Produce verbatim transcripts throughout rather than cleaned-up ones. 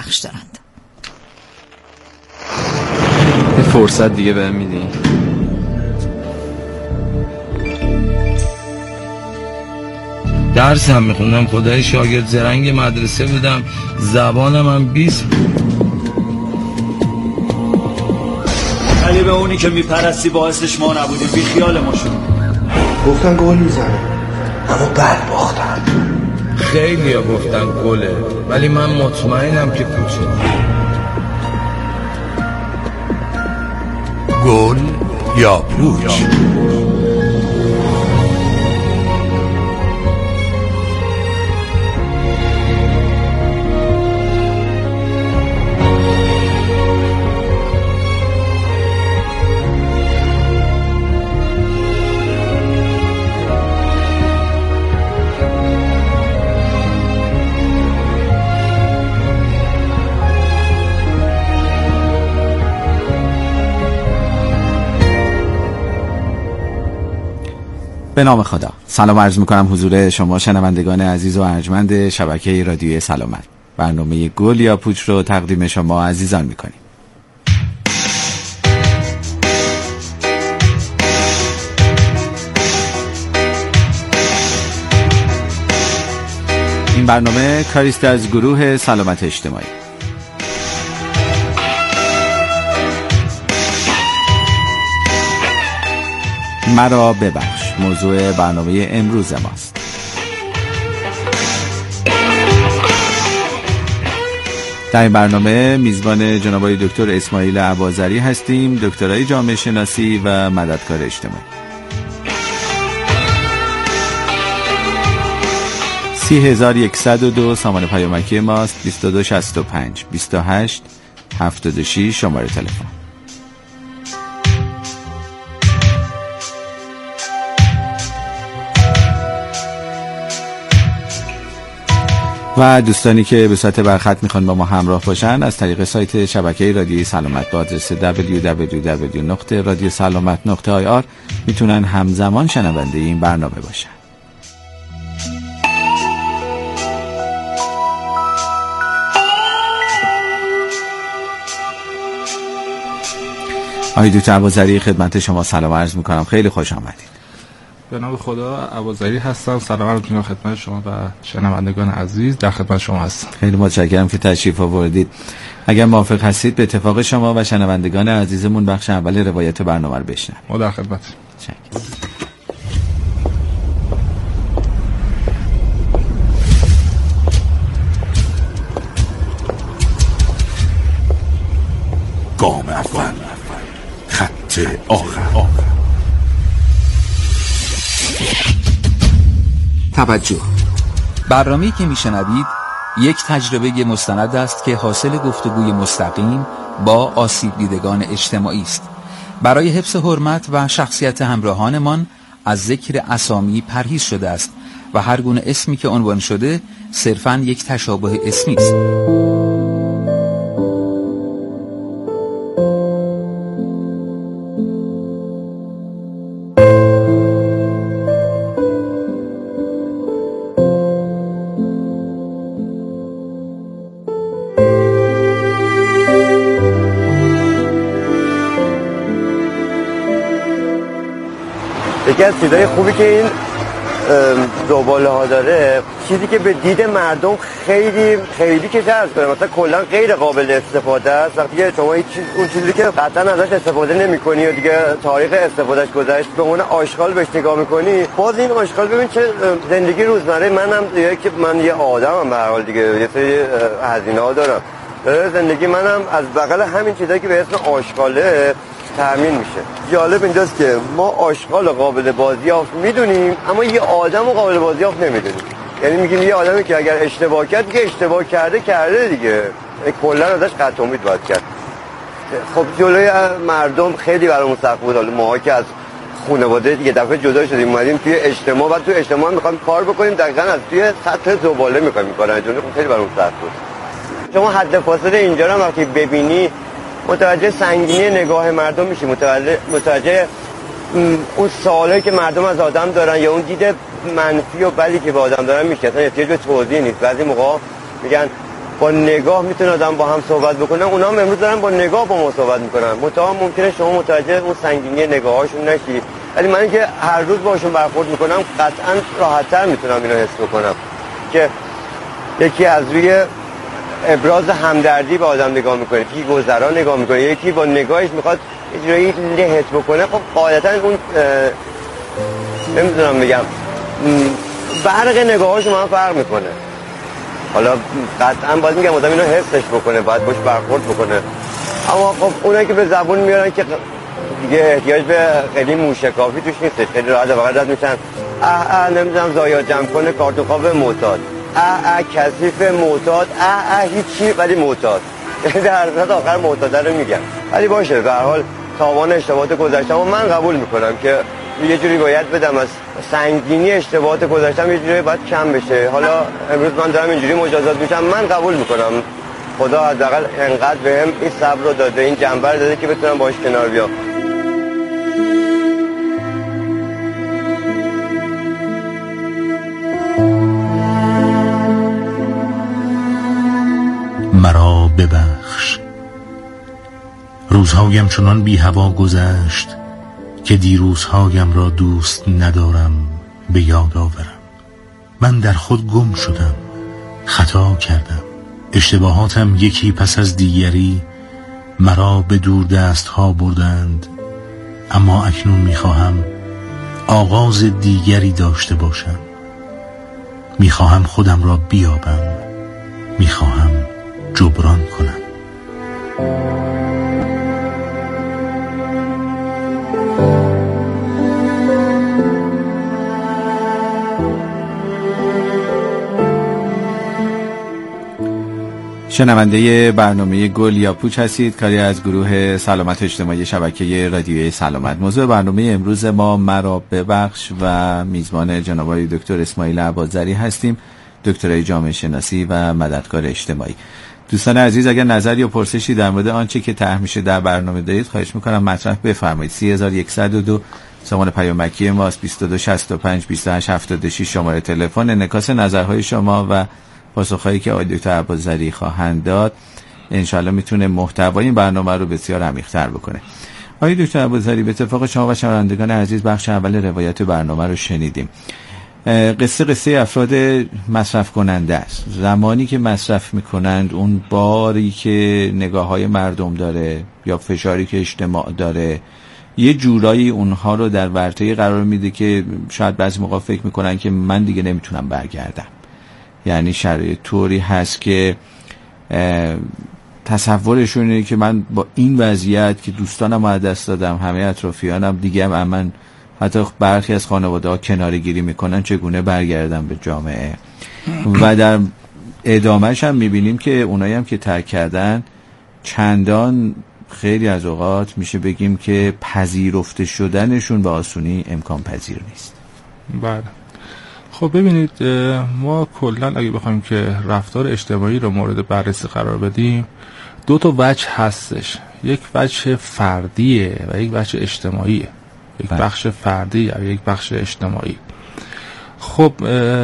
پخش دارند. یه فرصت دیگه بهم میدی؟ درس هم میخوندم، خدای شاگرد زرنگ مدرسه بودم، زبانم هم بیست. علی به اونی که میپرستی باعثش ما نبودیم، بی خیال ما شد. گفتن گل میزنه اما بد باختن. خیلی ها گفتن گله ولی من مطمئنم که پوچه. گل یا پوچ؟ به نام خدا. سلام عرض میکنم حضور شما شنوندگان عزیز و ارجمند شبکه رادیوی سلامت. برنامه گل یا پوچ رو تقدیم شما عزیزان میکنیم. این برنامه کاریست از گروه سلامت اجتماعی. مرا ببخش موضوع برنامه امروز ماست. در این برنامه میزبان جناب آقای دکتر اسماعیل اباظری هستیم، دکترای جامعه شناسی و مددکار اجتماعی. سی هزار یکصد و دو سامان پیامکی ماست. بیست و دو شصت و پنج بیست و هشت هفتاد و شش شماره تلفن. و دوستانی که به صورت برخط میخوان با ما همراه باشن از طریق سایت شبکه رادیوی سلامت با آدرس دبلیو دبلیو دبلیو دات رادیو سلامت دات آی آر میتونن همزمان شنونده این برنامه باشن. آقای دکتر اباظری خدمت شما سلام عرض میکنم، خیلی خوش آمدید. به نام خدا، اباظری هستم. سلام عرض می‌کنم خدمت شما و شنوندگان عزیز. در خدمت شما هستم. خیلی متشکرم که تشریف آوردید. اگر موافق هستید به اتفاق شما و شنوندگان عزیزمون بخش اول روایت برنامه رو بشنویم. ما در خدمت. گام اول، خط آخر. توجه، برنامه‌ای که میشنوید یک تجربه مستند است که حاصل گفتگوی مستقیم با آسیب دیدگان اجتماعی است. برای حفظ حرمت و شخصیت همراهانمان از ذکر اسامی پرهیز شده است و هر گونه اسمی که عنوان شده صرفاً یک تشابه اسمی است. یکی از چیزای خوبی که این زباله ها داره، چیزی که به دید مردم خیلی خیلی که جذب کنه، مثلا کلا غیر قابل استفاده است. وقتی که شما هیچ چیز اون چیزی که قطعا ازش استفاده نمی‌کنی و دیگه تاریخ استفادهش گذشت به اون آشغال بهش نگاه می‌کنی، باز این آشغال ببین چه زندگی روزمره منم دیگه که من یه آدمم به هر حال دیگه یه سری هزینه‌ها دارم. زندگی منم از بغل همین چیزایی که به اسم آشغاله تامین میشه. جالب اینجاست که ما آشغال قابل بازیافت میدونیم اما یه آدم رو قابل بازیافت نمیدونیم. یعنی میگیم یه آدمی که اگر اشتباه کرد دیگه اشتباه کرده کرده دیگه، کلا ازش قطع امید باید کرد. خب جلوی مردم خیلی برامون سخت بود. حالا ما که از خانواده یه دفعه جدا شدیم اومدیم توی اجتماع و توی اجتماع میخوایم کار بکنیم، دقیقاً از توی سطح زباله میخوایم کار انجام بدیم. خیلی برامون سخت بود. شما حد فاصله اینجا رو وقتی ببینی متوجه سنگینی نگاه مردم میشی، متوجه متوجه اون سوالایی که مردم از آدم دارن یا اون دید منفی و بدی که به آدم دارن میشه. اصلا یه جور توضیح نیست. بعضی موقع میگن با نگاه میتونه آدم با هم صحبت بکنه، اونا هم امروز دارن با نگاه با ما صحبت میکنن. متأ ممکنه شما متوجه اون سنگینی نگاهاشون نشی، ولی من که هر روز باشون برخورد میکنم قطعا راحت‌تر میتونم اینو حس بکنم که یکی از روی ابراز همدردی به آدم نگاه میکنه، یکی گذرا نگاه میکنه، یکی با نگاهش میخواد اجرایی لهت بکنه. خب قاعدتا اون نمیدونم بگم برق نگاهاش من فرق میکنه. حالا قطعا باید میگم آدم اینو حسش بکنه، باید باش برخورد بکنه. اما خب اونایی که به زبون میارن که دیگه احتیاج به خیلی موشکافی توش نیستش، خیلی راحت فقط رد میشن اه اه نمیدونم زایا جمع کنه کارتون خواب معتاد، اه اه کثیف معتاد، اه اه هیچی ولی معتاد. در حد آخر معتاد رو میگم. ولی باشه به هر حال تاوان اشتباهات گذشتم و من قبول میکنم که یه جوری باید بدم از سنگینی اشتباهات گذشتم، یه جوری باید کم بشه. حالا امروز من دارم اینجوری مجازات میشم، من قبول میکنم. خدا حداقل انقدر بهم این صبر رو داده، این جنبه رو داده که بتونم باهاش کنار بیام. مرا ببخش، روزهایم چنان بی هوا گذشت که دیروزهایم را دوست ندارم به یاد آورم. من در خود گم شدم، خطا کردم، اشتباهاتم یکی پس از دیگری مرا به دور دست ها بردند. اما اکنون میخواهم آغاز دیگری داشته باشم، میخواهم خودم را بیابم، میخواهم جبران کنم. شنونده برنامه گل یا پوچ هستید، کاری از گروه سلامت اجتماعی شبکه رادیوی سلامت. موضوع برنامه امروز ما مرا ببخش و میزبان جناب آقای دکتر اسماعیل عبادزری هستیم، دکترای جامعه شناسی و مددکار اجتماعی. دوستان عزیز اگر نظر یا پرسشی در مورد آنچه که طرح میشه در برنامه دارید خواهش میکنم مطرح بفرمایید. سه هزار و صد و دو سامان پیامکی ماست، بیست و دو شصت و پنج بیست و هشت هفتاد و شش شماره تلفن. انعکاس نظرهای شما و پاسخهایی که آقای دکتر عبادزری خواهند داد انشالله میتونه محتوای این برنامه رو بسیار عمیق‌تر بکنه. آقای دکتر عبادزری، به اتفاق شما و شنوندگان عزیز بخش اول روایت برنامه رو شنیدیم. قصه قصه افراد مصرف کننده است. زمانی که مصرف میکنند اون باری که نگاه های مردم داره یا فشاری که اجتماع داره یه جورایی اونها رو در ورطه‌ای قرار میده که شاید بعضی موقع فکر میکنن که من دیگه نمیتونم برگردم. یعنی شرایط طوری هست که تصورشون اینه که من با این وضعیت که دوستانم از دست دادم، همه اطرافیانم دیگه هم من، حتی برخی از خانواده ها کناره گیری میکنن، چگونه برگردم به جامعه. و در ادامهش هم میبینیم که اونایی هم که ترک کردن چندان خیلی از اوقات میشه بگیم که پذیرفته شدنشون به آسونی امکان پذیر نیست. بله. خب ببینید، ما کلا اگه بخوایم که رفتار اجتماعی رو مورد بررسی قرار بدیم، دو تا وجه هستش. یک وجه فردیه و یک وجه اجتماعیه. یک بخش فردی یا یک بخش اجتماعی. خب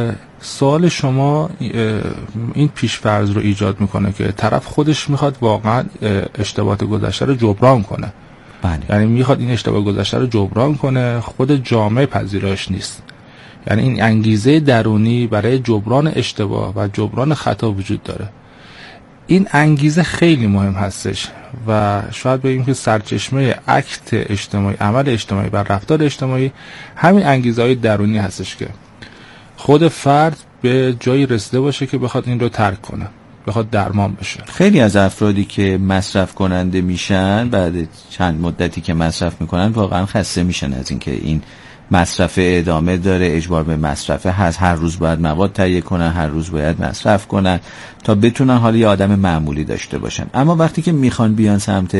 سوال شما این پیش‌فرض رو ایجاد میکنه که طرف خودش میخواد واقعا اشتباهات گذشته رو جبران کنه. بله. یعنی میخواد این اشتباه گذشته رو جبران کنه، خود جامعه پذیرش نیست. یعنی این انگیزه درونی برای جبران اشتباه و جبران خطا وجود داره. این انگیزه خیلی مهم هستش و شاید بگیم که سرچشمه اکت اجتماعی، عمل اجتماعی و رفتار اجتماعی همین انگیزه های درونی هستش که خود فرد به جایی رسیده باشه که بخواد این رو ترک کنه، بخواد درمان بشه. خیلی از افرادی که مصرف کننده میشن بعد چند مدتی که مصرف میکنن واقعا خسته میشن از اینکه این مصرف ادامه داره، اجبار به مصرفه هست، هر روز باید مواد تهیه کنن، هر روز باید مصرف کنن تا بتونن حالا یه آدم معمولی داشته باشن. اما وقتی که میخوان بیان سمت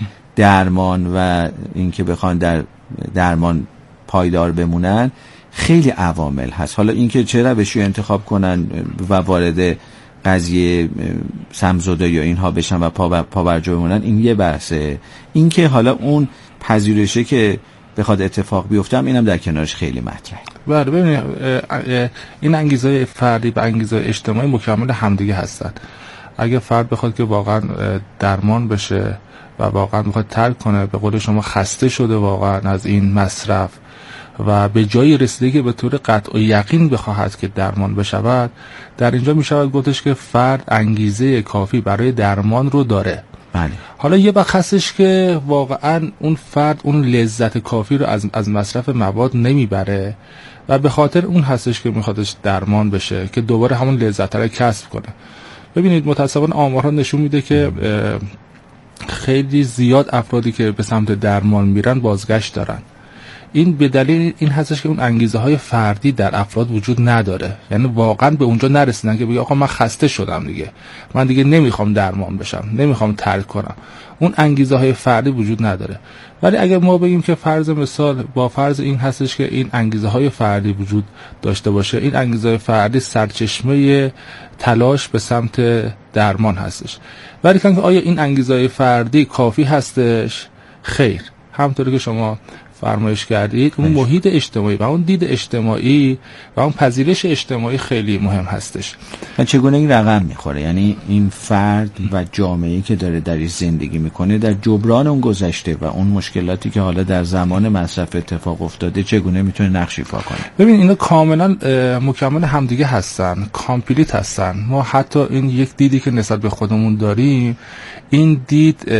درمان و اینکه بخوان در درمان پایدار بمونن، خیلی عوامل هست. حالا اینکه چه روشی انتخاب کنن و وارد قضیه سمزده یا اینها بشن و پا پا بر جا بمونن، این یه بحثه. اینکه حالا اون پذیرشه که بخواد اتفاق بیفتم، اینم در کنارش خیلی مطرحه. بله ببینید، این انگیزه فردی و انگیزه اجتماعی مکمل همدیگه هستن. اگه فرد بخواد که واقعا درمان بشه و واقعا بخواد ترک کنه، به قول شما خسته شده واقعا از این مصرف و به جای رسیده که به طور قطع و یقین بخواهد که درمان بشود، در اینجا می شود گفتش که فرد انگیزه کافی برای درمان رو داره. بله. حالا یه وقت هستش که واقعا اون فرد اون لذت کافی رو از از مصرف مواد نمیبره و به خاطر اون هستش که میخوادش درمان بشه که دوباره همون لذت رو کسب کنه. ببینید متاسفانه آمارها نشون میده که خیلی زیاد افرادی که به سمت درمان میرن بازگشت دارن. این به دلیل این هستش که اون انگیزه های فردی در افراد وجود نداره، یعنی واقعا به اونجا نرسیدن که بگه آقا من خسته شدم دیگه، من دیگه نمیخوام درمان بشم، نمیخوام ترک کنم. اون انگیزه های فردی وجود نداره. ولی اگر ما بگیم که فرض مثال با فرض این هستش که این انگیزه های فردی وجود داشته باشه، این انگیزه های فردی سرچشمه تلاش به سمت درمان هستش. ولی که آیا این انگیزه های فردی کافی هستش؟ خیر. همونطوری که شما فرمایش کردید، اون محیط اجتماعی و اون دید اجتماعی و اون پذیرش اجتماعی خیلی مهم هستش. و چگونه این رقم میخوره؟ یعنی این فرد و جامعه‌ای که داره درش زندگی میکنه در جبران اون گذشته و اون مشکلاتی که حالا در زمان مصرف اتفاق افتاده چگونه میتونه نقش ایفا کنه؟ ببین اینا کاملا مکمل همدیگه هستن، کامپلیت هستن. ما حتی این یک دیدی که نسبت به خودمون داریم، این دید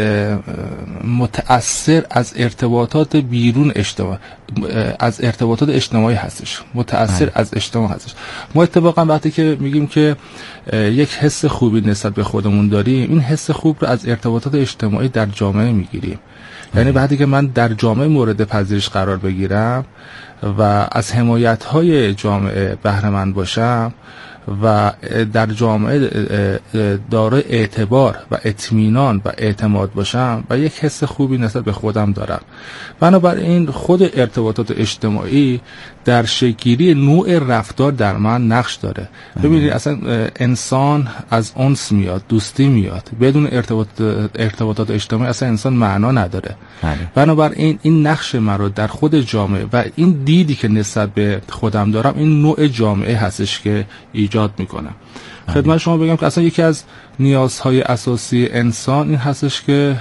متأثر از ارتباطات بیرون اجتماع از ارتباطات اجتماعی هستش، متأثر اه. از اجتماع هستش. ما اتفاقا وقتی که میگیم که یک حس خوبی نسبت به خودمون داریم، این حس خوب رو از ارتباطات اجتماعی در جامعه میگیریم. یعنی وقتی که من در جامعه مورد پذیرش قرار بگیرم و از حمایت‌های جامعه بهره مند باشم و در جامعه دارای اعتبار و اطمینان و اعتماد باشم و یک حس خوبی نسبت به خودم دارم، بنابراین خود ارتباطات اجتماعی در شکلی نوع رفتار در من نقش داره. ببینید اصلا انسان از انس میاد، دوستی میاد، بدون ارتباط ارتباطات اجتماعی اصلا انسان معنا نداره. بنابراین این نقش من رو در خود جامعه و این دیدی که نسبت به خودم دارم، این نوع جامعه هستش که ایجاد میکنم. خدمت شما بگم که اصلا یکی از نیازهای اساسی انسان این هستش که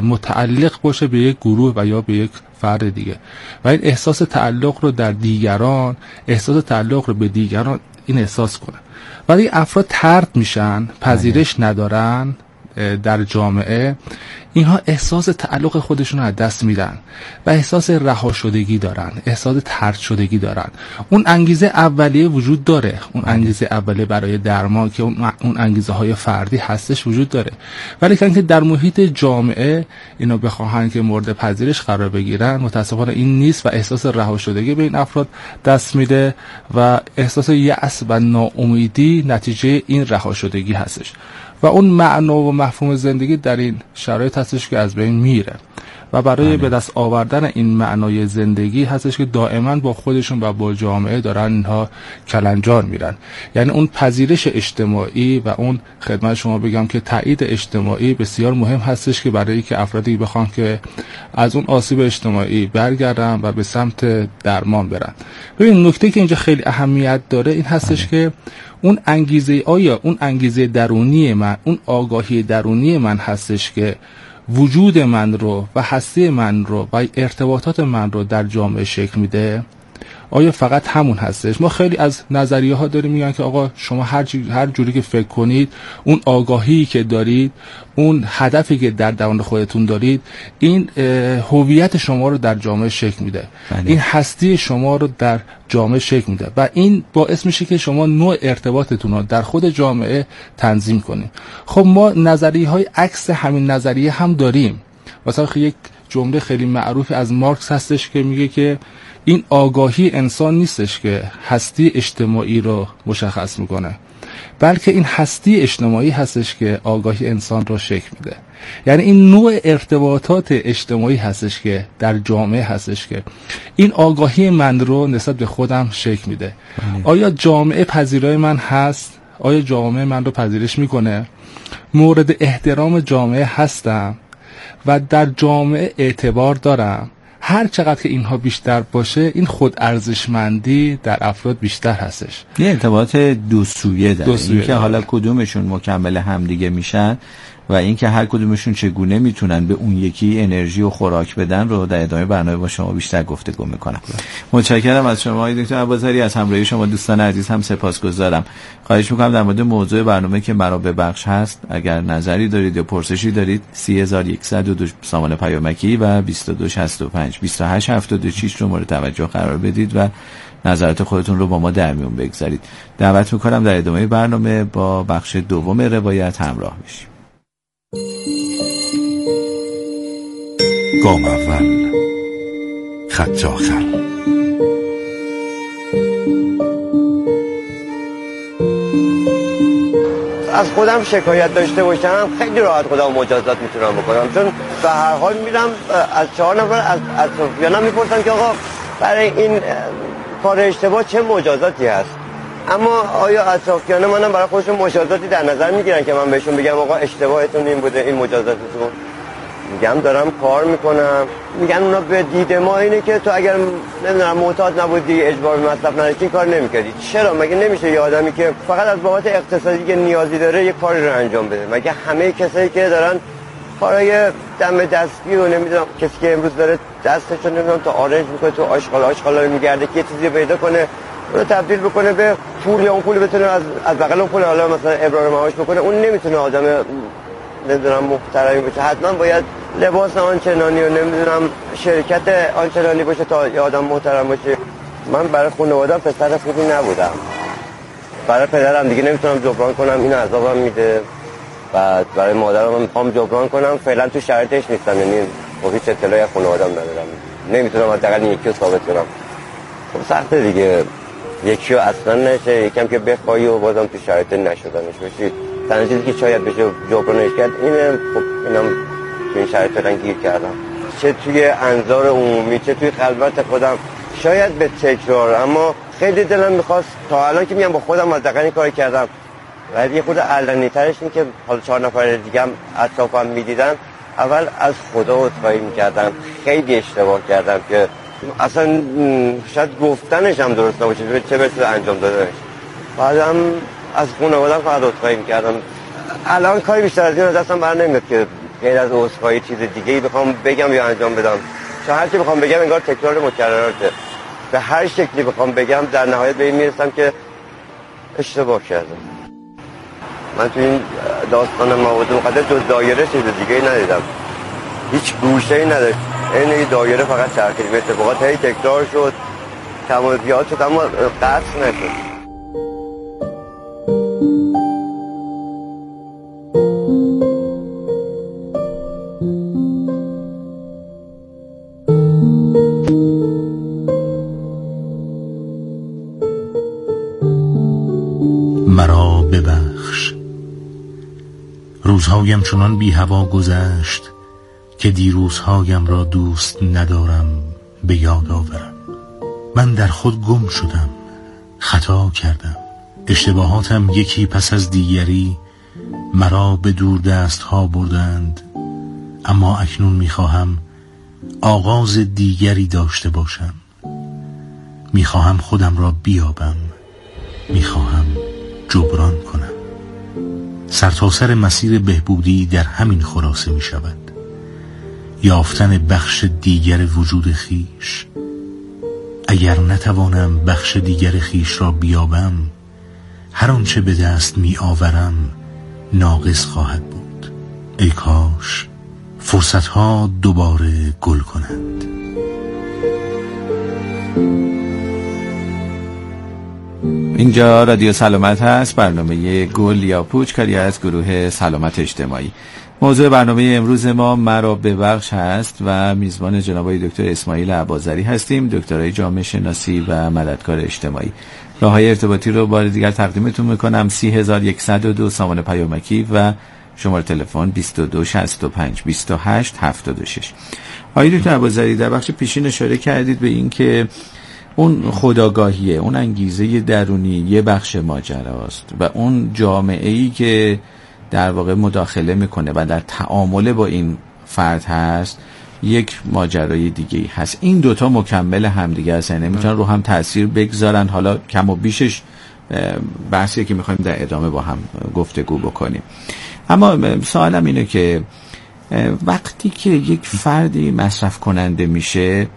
متعلق باشه به یک گروه و یا به یک فرد دیگه و این احساس تعلق رو در دیگران، احساس تعلق رو به دیگران این احساس کنه. ولی افراد طرد میشن، پذیرش ندارن در جامعه، اینها احساس تعلق خودشون رو از دست میدن و احساس رها شدگی دارن، احساس طرد شدگی دارن. اون انگیزه اولیه وجود داره، اون انگیزه اولیه برای درمان که اون اون انگیزه های فردی هستش وجود داره، ولی که در محیط جامعه اینا بخواهن که مورد پذیرش قرار بگیرن، متاسفانه این نیست و احساس رها شدگی به این افراد دست میده و احساس یأس و ناامیدی نتیجه این رها شدگی هستش و اون معنا و مفهوم زندگی در این شرایط هستش که از بین میره و برای به دست آوردن این معنای زندگی هستش که دائما با خودشون و با جامعه دارن اینها کلنجار میرن. یعنی اون پذیرش اجتماعی و اون خدمت شما بگم که تایید اجتماعی بسیار مهم هستش که برای که افرادی بخوان که از اون آسیب اجتماعی برگردن و به سمت درمان برن. ببین نکته که اینجا خیلی اهمیت داره این هستش آه. که اون انگیزه آیا اون انگیزه درونی من، اون آگاهی درونی من هستش که وجود من رو و هستی من رو و ارتباطات من رو در جامعه شکل میده؟ آیا فقط همون هستش؟ ما خیلی از نظریه ها داریم میگن که آقا شما هر جوری, هر جوری که فکر کنید، اون آگاهی که دارید، اون هدفی که در درون خودتون دارید، این هویت شما رو در جامعه شکل میده. بله. این هستی شما رو در جامعه شکل میده و این باعث میشه که شما نوع ارتباطتون رو در خود جامعه تنظیم کنید. خب ما نظریه های عکس همین نظریه هم داریم. مثلا یک جمله خیلی معروف از مارکس هستش که میگه که این آگاهی انسان نیستش که هستی اجتماعی رو مشخص میکنه، بلکه این هستی اجتماعی هستش که آگاهی انسان رو شکل میده. یعنی این نوع ارتباطات اجتماعی هستش که در جامعه هستش که این آگاهی من رو نسبت به خودم شکل میده. آیا جامعه پذیرای من هست؟ آیا جامعه من رو پذیرش میکنه؟ مورد احترام جامعه هستم و در جامعه اعتبار دارم؟ هر چقدر که اینها بیشتر باشه این خود ارزشمندی در افراد بیشتر هستش. یه ارتباط دو سویه داره، این که داره. حالا کدومشون مکمل همدیگه میشن و اینکه هر کدومشون چگونه میتونن به اون یکی انرژی و خوراک بدن رو در ادامه برنامه با شما بیشتر گفتگو میکنم. متشکرم از شما آقای دکتر ابوذری، از همراهی شما دوستان عزیز هم سپاسگزارم. خواهش میکنم در مورد موضوع برنامه که مرا ببخش هست اگر نظری دارید یا پرسشی دارید سی هزار و صد و دو سامان پیامکی و بیست و دو شصت و پنج بیست و هشت هفتاد و شش رو مورد توجه قرار بدید و نظرات خودتون رو با ما در میون بگذارید. دعوت میکنم در ادامه برنامه با بخش دوم روایت همراه بشیم. گام اول، خط آخر. از خودم شکایت داشته باشم خیلی راحت خودم مجازات میتونم بکنم، چون به هر حال میرم از چهار نفر از اطرافیانم میپرسم که آقا برای این کار اشتباه چه مجازاتی هست، اما آیا اطرافیان منم برای خودشون مجازاتی در نظر میگیرن که من بهشون بگم آقا اشتباهتون این بوده، این مجازاتتون؟ میگم دارم کار میکنم. میگن اونا به دید ما اینه که تو اگر نمیدونم معتاد نبودی، اجبار به مصرف نداشتی، کار نمیکردی. چرا؟ مگه نمیشه یه آدمی که فقط از بابت اقتصادی که نیازی داره یه کاری رو انجام بده؟ مگه همه کسایی که دارن کارهای دم دستی و نمیدونم کسی که امروز داره دستشو نمیدونم تو آرنج میکنه، تو آشغال آشغالا میگرده که یه چیزی پیدا کنه اون رو تبدیل بکنه به پول یا اون پول بتونه از از بغل اون پول حالا مثلا ابرار معاش بکنه، اون نمیتونه آدم نمیدونم محترمی باشه. حتما باید لباس آنچنانی و نمیدونم شرکت آنچنانی باشه تا یه آدم محترم باشه. من برای خانواده‌ام پسر خوبی نبودم، برای پدرم دیگه نمیتونم جبران کنم، این عذابم میده. بعد برای مادرم میخوام جبران کنم، فعلا تو شرایطش نیستم، یعنی با هیچ اطلاعی از خانواده‌ام ندارم، نمیتونم حداقل این یکی رو ثابت کنم. خب سخته دیگه، یکی رو اصلا نشه، یکم که بخوایی و بازم تو شرایط نشدنش باشی. تنها چیزی که شاید بشه جبرانش کرد اینه. خب اینم تو این شرایط فعلا گیر کردم، چه توی انظار عمومی چه توی خلوت خودم، شاید به تکرار، اما خیلی دلم میخواست تا الان که میام با خودم حداقل این کار کردم، ولی یه خود علنی ترش این که حالا چهار نفر دیگه هم اطرافم میدیدن، اول از خدا عذرخواهی میکردم، خیلی اشتباه کردم که اصلا شاید گفتنش هم درست نباشه چه برسه انجام دادنش. بعدم از خانواده‌ام فقط عذرخواهی میکردم. الان کاری بیشتر از این از دستم بر نمیاد که غیر از عذرخواهی چیز دیگه‌ای بخوام بگم یا انجام بدم، چون هر چی بخوام بگم انگار تکرار مکرراته. به هر شکلی بخوام بگم در نهایت به این میرسم که اشتباه کردم. من تو این داستان مواد مقدس جز دایره چیز دیگه‌ای ندیدم، هیچ گوشه‌ای نداشت، این دایره فقط چرخید، اتفاقات هی تکرار شد، کم و زیاد شد اما قطع نشد. مرا ببخش، روزهایم چنان بی هوا گذشت که دیروزهایم را دوست ندارم به یاد آورم. من در خود گم شدم، خطا کردم، اشتباهاتم یکی پس از دیگری مرا به دور دست ها بردند، اما اکنون میخواهم آغاز دیگری داشته باشم. میخواهم خودم را بیابم، میخواهم جبران کنم. سرتاسر مسیر بهبودی در همین خلاصه می شود، یافتن بخش دیگر وجود خیش. اگر نتوانم بخش دیگر خیش را بیابم، هر آنچه به دست می آورم ناقص خواهد بود. ای کاش فرصتها دوباره گل کنند. اینجا رادیو سلامت هست، برنامه گل یا پوچ، کاری از گروه سلامت اجتماعی. موضوع برنامه امروز ما مرا ببخش هست و میزبان جناب دکتر اسماعیل ابوذری هستیم، دکترای جامعه شناسی و مددکار اجتماعی. راههای ارتباطی رو بار دیگر تقدیمتون میکنم، سی هزار و صد و دو سامان پیامکی و شماره تلفن بیست و دو شصت و پنج بیست و هشت هفتاد و شش. آقای دکتر ابوذری، در بخش پیشین اشاره کردید به این که اون خودآگاهیه، اون انگیزه درونی یه بخش ماجراست و اون جامعه‌ای که در واقع مداخله میکنه و در تعامل با این فرد هست یک ماجرای دیگه هست. این دوتا مکمل همدیگه هستن، نمیتونن رو هم تاثیر بگذارن. حالا کم و بیشش بحثیه که میخوایم در ادامه با هم گفتگو بکنیم. اما سوالم اینه که وقتی که یک فردی مصرف کننده میشه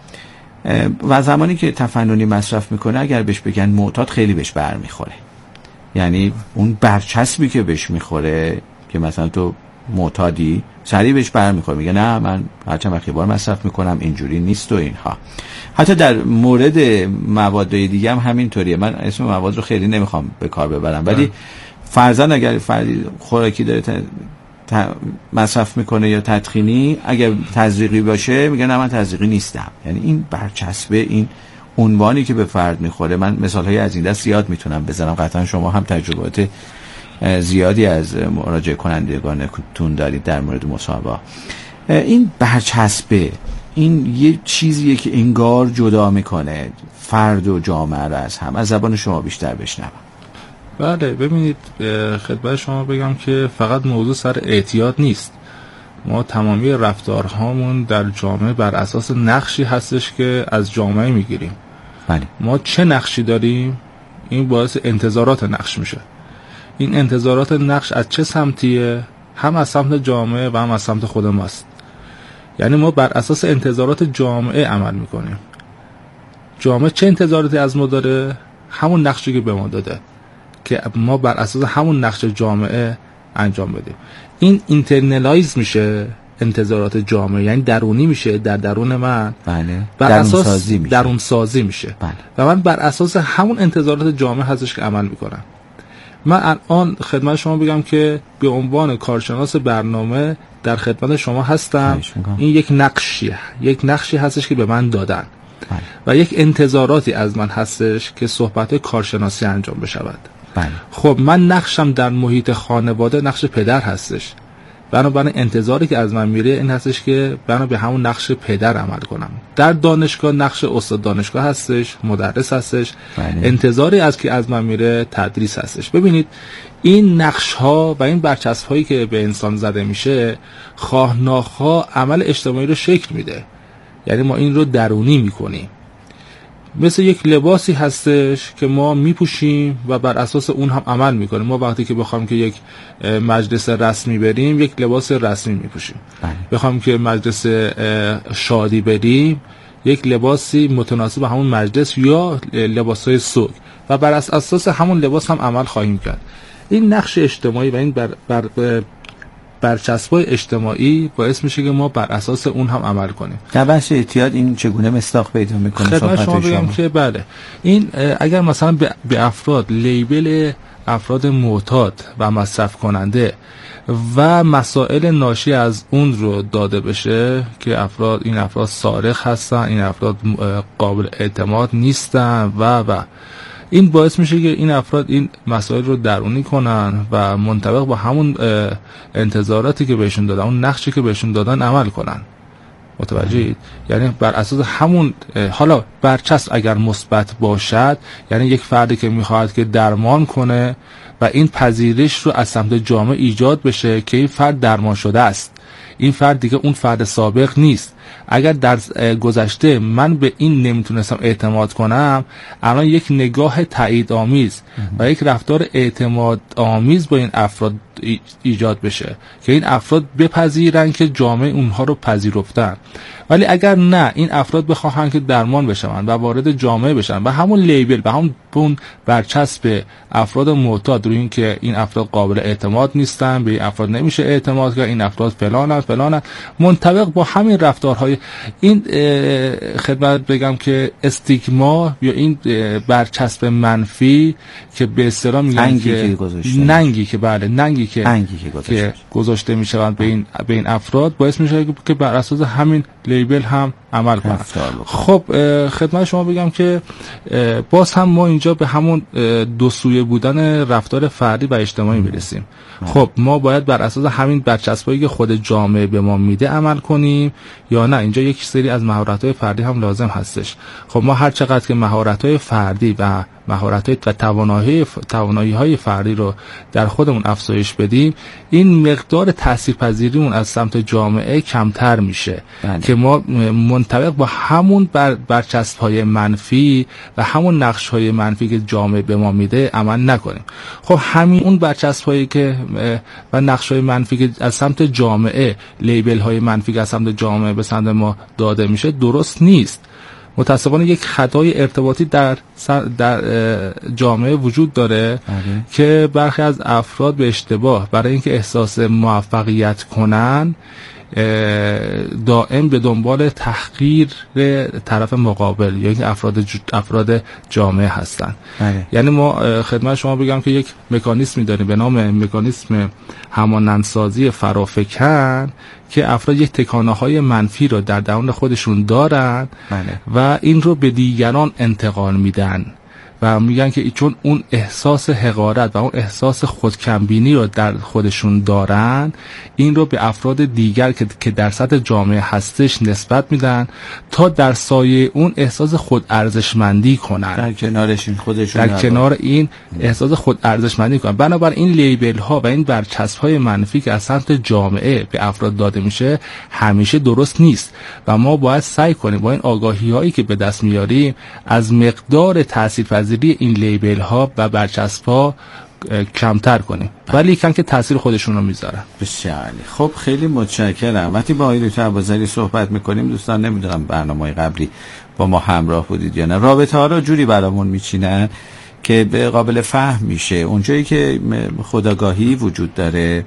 و زمانی که تفننی مصرف میکنه، اگر بهش بگن معتاد، خیلی بهش بر میخوره. یعنی اون برچسبی که بهش میخوره که مثلا تو معتادی، سریع بهش بر میخوره، میگه نه من هرچند وقتی بار مصرف میکنم اینجوری نیست و اینها. حتی در مورد مواد دیگه هم همینطوریه. من اسم مواد رو خیلی نمیخوام به کار ببرم، ولی فرضاً اگر فردی خوراکی داره ت... ت... مصرف میکنه یا تدخینی، اگر تزریقی باشه میگه نه من تزریقی نیستم. یعنی این برچسبه، این عنوانی که به فرد میخوره. من مثالهای از این دست زیاد میتونم بزنم، قطعا شما هم تجربات زیادی از مراجعه کنندگانتون دارید در مورد مصابه. این برچسبه، این یه چیزیه که انگار جدا میکنه فرد و جامعه رو از هم. از زبان شما بیشتر بشنوم. بله، ببینید خدمت شما بگم که فقط موضوع سر اعتیاد نیست. ما تمامی رفتارهامون در جامعه بر اساس نقشی هستش که از جامعه میگیریم. بله. ما چه نقشی داریم؟ این باعث انتظارات نقش میشه. این انتظارات نقش از چه سمتیه؟ هم از سمت جامعه و هم از سمت خود ماست. یعنی ما بر اساس انتظارات جامعه عمل میکنیم. جامعه چه انتظاراتی از ما داره؟ همون نقشی که به ما داده که ما بر اساس همون نقش جامعه انجام بدیم. این اینترنالایز میشه، انتظارات جامعه، یعنی درونی میشه در درون من. بله. بر درون اساس سازی میشه. درون سازی میشه. بله. و من بر اساس همون انتظارات جامعه هستش که عمل میکنم. من الان خدمت شما بگم که به عنوان کارشناس برنامه در خدمت شما هستم. این یک نقشیه، یک نقشی هستش که به من دادن. بله. و یک انتظاراتی از من هستش که صحبت کارشناسی انجام بشود. بله. خب من نقشم در محیط خانواده نقش پدر هستش. بنابراین انتظاری که از من میره این هستش که بنا به همون نقش پدر عمل کنم. در دانشگاه نقش استاد دانشگاه هستش، مدرس هستش. بله. انتظاری از که از من میره تدریس هستش. ببینید این نقش ها و این برچسب هایی که به انسان زده میشه خواه ناخواه عمل اجتماعی رو شکل میده. یعنی ما این رو درونی میکنیم. مثل یک لباسی هستش که ما میپوشیم و بر اساس اون هم عمل میکنیم. ما وقتی که بخوام که یک مجلس رسمی بریم یک لباس رسمی میپوشیم. بخوام که مجلس شادی بریم یک لباسی متناسب همون مجلس یا لباسای سوگ و بر اساس همون لباس هم عمل خواهیم کرد. این نقش اجتماعی و این بر, بر, بر برچسبای اجتماعی باعث میشه که ما بر اساس اون هم عمل کنیم. در بحث اعتیاد این چگونه مصداق پیدا میکنه؟ خدمت شما بگم که بله، این اگر مثلا به افراد لیبل افراد معتاد و مصرف کننده و مسائل ناشی از اون رو داده بشه که افراد این افراد سارق هستن، این افراد قابل اعتماد نیستن و و این باعث میشه که این افراد این مسائل رو درونی کنن و منطبق با همون انتظاراتی که بهشون دادن، اون نقشی که بهشون دادن عمل کنن. متوجهید؟ یعنی بر اساس همون، حالا برچسب اگر مثبت باشد یعنی یک فردی که میخواهد که درمان کنه و این پذیرش رو از سمت جامعه ایجاد بشه که این فرد درمان شده است، این فرد دیگه اون فرد سابق نیست. اگر در گذشته من به این نمیتونستم اعتماد کنم، الان یک نگاه تایید آمیز و یک رفتار اعتماد آمیز با این افراد ایجاد بشه که این افراد بپذیرن که جامعه اونها رو پذیرفتن. ولی اگر نه، این افراد بخواهن که درمان بشن و وارد جامعه بشن و همون لیبل و همون برچسب افراد معتاد روی این که این افراد قابل اعتماد نیستن، به این افراد نمیشه اعتماد کرد، این افراد فلانن فلانن، منطبق با همین رفتارهای این خدمت بگم که استیگما یا این برچسب منفی که به اصطلاح میگن که ننگی که بله ننگی که ننگی که گذاشته, که گذاشته میشوند به این به این افراد باعث میشه که بر اساس همین لیبل هم عمل کنن. خب خدمت شما بگم که باز هم ما اینجا به همون دو سویه بودن رفتار فردی و اجتماعی میرسیم. خب ما باید بر اساس همین برچسبایی که خود جامعه به ما میده عمل کنیم یا نه اینجا یک سری از مهارت‌های فردی هم لازم هستش. خب ما هر چقدر که مهارت‌های فردی و مهارت‌های و توانایی توانایی‌های فردی رو در خودمون افزایش بدیم، این مقدار تاثیرپذیریمون از سمت جامعه کمتر میشه. بله. که ما منطبق با همون بر برچسب‌های منفی و همون نقش‌های منفی که جامعه به ما میده عمل نکنیم. خب همین اون برچسب‌هایی که و نقش‌های منفی که از سمت جامعه، لیبل‌های منفی که از سمت جامعه به سمت ما داده میشه درست نیست. متاسفانه یک خطای ارتباطی در در جامعه وجود داره آره. که برخی از افراد به اشتباه برای اینکه احساس موفقیت کنن دائم به دنبال تحقیر طرف مقابل یا اینکه افراد افراد جامعه هستن. بله. یعنی ما خدمت شما بگم که یک مکانیزمی داریم به نام مکانیزم همانندسازی فرافکن که افراد یک تکانه‌های منفی رو در درون خودشون دارن بله. و این رو به دیگران انتقال میدن و میگن که چون اون احساس حقارت و اون احساس خودکمبینی رو در خودشون دارن، این رو به افراد دیگر که که در سطح جامعه هستش نسبت میدن تا در سایه اون احساس خود ارزشمندی کنن، در کنارش این خودشون در کنار این احساس خود ارزشمندی کنن. بنابراین این لیبل ها و این برچسب های منفی که از سمت جامعه به افراد داده میشه همیشه درست نیست و ما باید سعی کنیم با این آگاهی هایی که به دست میاریم از مقدار تاثیرپذیری این لیبل ها و برچسب ها کمتر کنیم، ولی کم که تاثیر خودشون رو میذارن. بسیار خب، خیلی متشکرم. وقتی با آقای دکتر ابوذری صحبت میکنیم، دوستان نمیدونم برنامه‌های قبلی با ما همراه بودید یا نه، رابطه ها رو جوری برامون میچینن که به قابل فهم میشه اونجایی که خودآگاهی وجود داره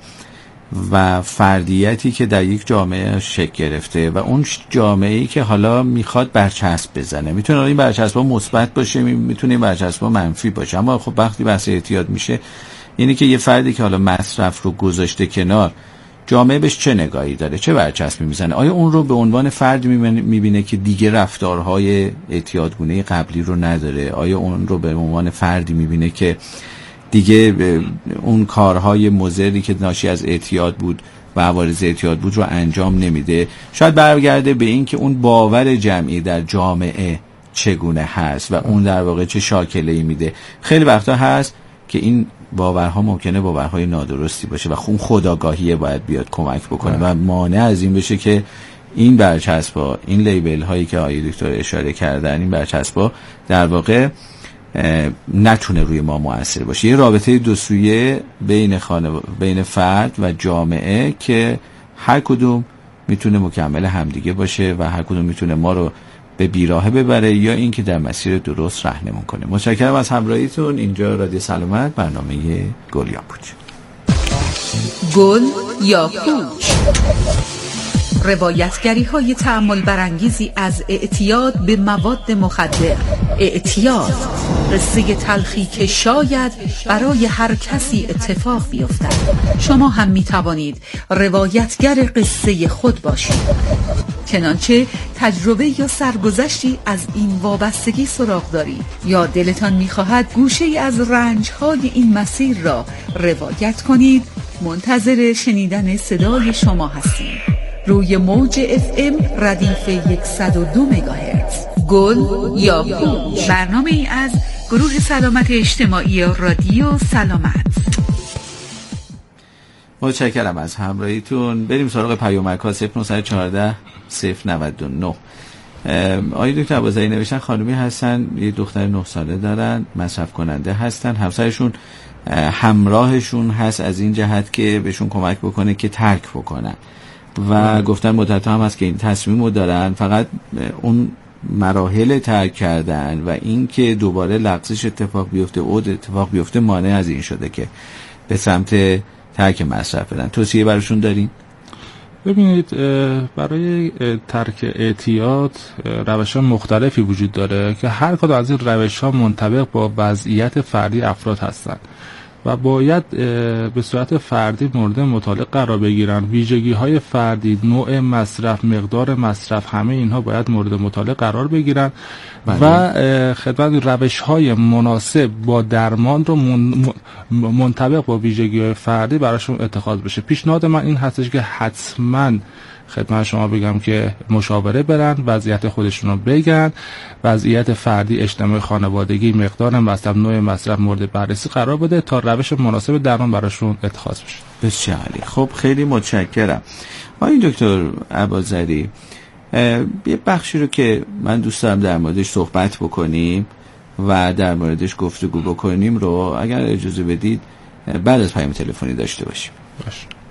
و فردیتی که در یک جامعه شکل گرفته و اون جامعه‌ای که حالا میخواد برچسب بزنه، میتونه این برچسب‌ها مثبت باشه، میتونه این برچسب‌ها منفی باشه، اما خب وقتی بحث اعتیاد میشه اینی که یه فردی که حالا مصرف رو گذاشته کنار، جامعه بهش چه نگاهی داره، چه برچسبی میزنه؟ آیا اون رو به عنوان فردی میبینه که دیگه رفتارهای اعتیادگونه قبلی رو نداره؟ آیا اون رو به عنوان فردی میبینه که دیگه اون کارهای مضری که ناشی از اعتیاد بود و عوارض اعتیاد بود رو انجام نمیده؟ شاید برگرده به این که اون باور جمعی در جامعه چگونه هست و اون در واقع چه شاکله‌ای میده. خیلی وقتا هست که این باورها ممکنه باورهای نادرستی باشه و اون خودآگاهی باید بیاد کمک بکنه و مانع از این بشه که این برچسب‌ها، این لیبل هایی که آقای دکتر اشاره کردن، این برچسب‌ها در واقع نتونه روی ما مؤثر باشه. یه رابطه دو سویه بین خانو... بین فرد و جامعه که هر کدوم میتونه مکمل همدیگه باشه و هر کدوم میتونه ما رو به بیراهه ببره یا اینکه در مسیر درست راهنمون کنه. متشکرم از همراهیتون. اینجا رادیو سلامت، برنامه گل یا پوچ. گل یا پوچ، روایتگری های تأمل برانگیزی از اعتیاد به مواد مخدر. اعتیاد، قصه تلخی که شاید برای هر کسی اتفاق بیفتد. شما هم می توانید روایتگر قصه خود باشید. چنانچه تجربه یا سرگذشتی از این وابستگی سراغ دارید یا دلتان می خواهد گوشه از رنج های این مسیر را روایت کنید، منتظر شنیدن صدای شما هستیم. روی موج اف ام ردیف صد و دو مگاهرتز. گل یا پوچ، برنامه ای از گروه سلامت اجتماعی رادیو سلامت. متشکرم از همراهیتون. بریم سراغ پیامک ها. صفر نه یک چهار صفر نه نه. آقای دکتر ابوذری نوشتن خانومی هستن، یه دختر نه ساله دارن، مصرف کننده هستن، همسرشون همراهشون هست از این جهت که بهشون کمک بکنه که ترک بکنن و گفتن مدت هم هست که این تصمیمو دارن، فقط اون مراحل ترک کردن و این که دوباره لغزش اتفاق بیفته، عود اتفاق بیفته مانع از این شده که به سمت ترک مصرف بدن. توصیه براشون دارین؟ ببینید، برای ترک اعتیاد روش‌های مختلفی وجود داره که هر کدوم از این روش‌ها منطبق با وضعیت فردی افراد هستند و باید به صورت فردی مورد مطالعه قرار بگیرن. ویژگی‌های فردی، نوع مصرف، مقدار مصرف، همه اینها باید مورد مطالعه قرار بگیرن بله. و خدمت روش‌های مناسب با درمان رو منطبق با ویژگی‌های فردی براشون اتخاذ بشه. پیشنهاد من این هستش که حتماً خدمت شما بگم که مشاوره برن، وضعیت خودشون رو بگن، وضعیت فردی، اجتماعی، خانوادگی، مقدار مصرف، نوع مصرف مورد بررسی قرار بده تا روش مناسب درمان براشون اتخاذ بشه. بسیار عالی. خب خیلی متشکرم. آقای دکتر اباظری، یه بخشی رو که من دوست دارم در موردش صحبت بکنیم و در موردش گفتگو بکنیم رو اگر اجازه بدید بعد از پیام تلفنی داشته باشیم. باشه.